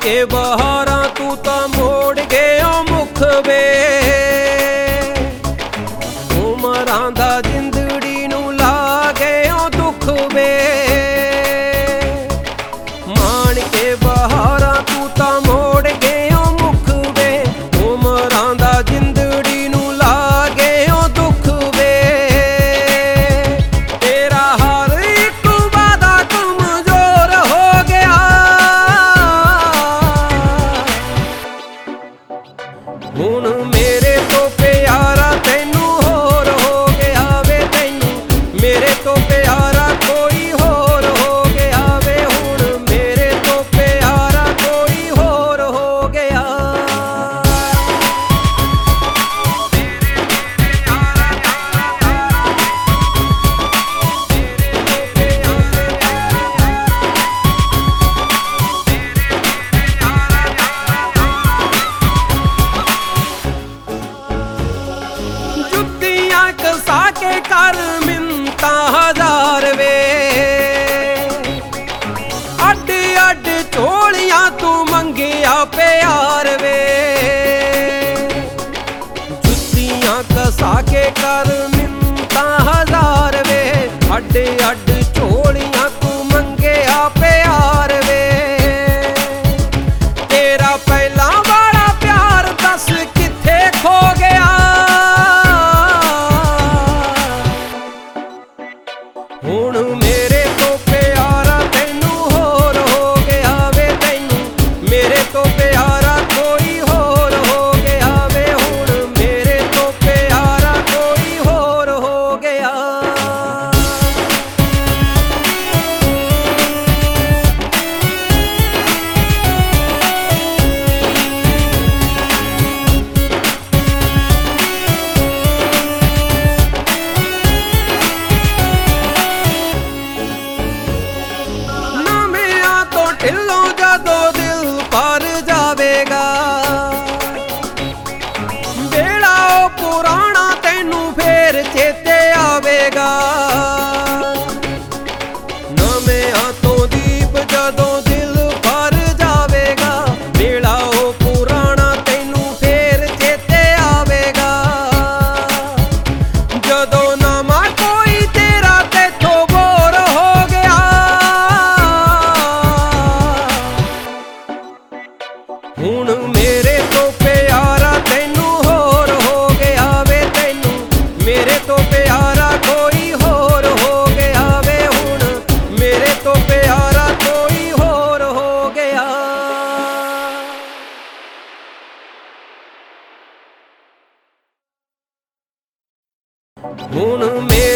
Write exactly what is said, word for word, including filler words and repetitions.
के बहारा तू तो मोड़ गया मुख वे उमरां दा जिंदड़ी नू ला गया दुख वे मान के बहारा तू तो मोड़ गया मुख वे उमरां दा जिंदड़ी नू ला गया दुख वे तेरा हर एक वादा कमजोर हो गया हुण मेरे तो प्यारा तैनू होर हो गया वे तैनू मेरे तो प्यारा कोई होर हो गया वे हुण मेरे तो प्यारा कोई होर हो गया जुत्तियां कसा के कर मिन्नतां हजार वे अड अड झोलियां तू मंगिया प्यार वे जुत्तियां कसा के कर मिन्नतां हजार वे अड अड झोलियां तू मंगिया प्यार वे तेरा पहला वाला प्यार दस किथे खो गया हुण मेरे तो प्यारा तैनू होर हो गया वे तैनू मेरे तो प्यारा कोई होर हो गया वे हुण मेरे तो प्यारा कोई होर हो गया नमियां तो ढिलों जदों दिल भर जावेगा बेड़ा ओ पुराना तैनू फेर चेते आवेगा नमियां तो दीप जदों दिल भर जावेगा बेड़ा ओ पुराना तैनू फेर चेते आवेगा जदों नवां कोई तेरा तेथों बोर हो गया हुण मेरे तो प्यारा तैनू होर हो गया वे तैनू मेरे तो प्यारा कोई होर हो गया वे हुण मेरे तो प्यारा कोई होर हो गया हुण मेरे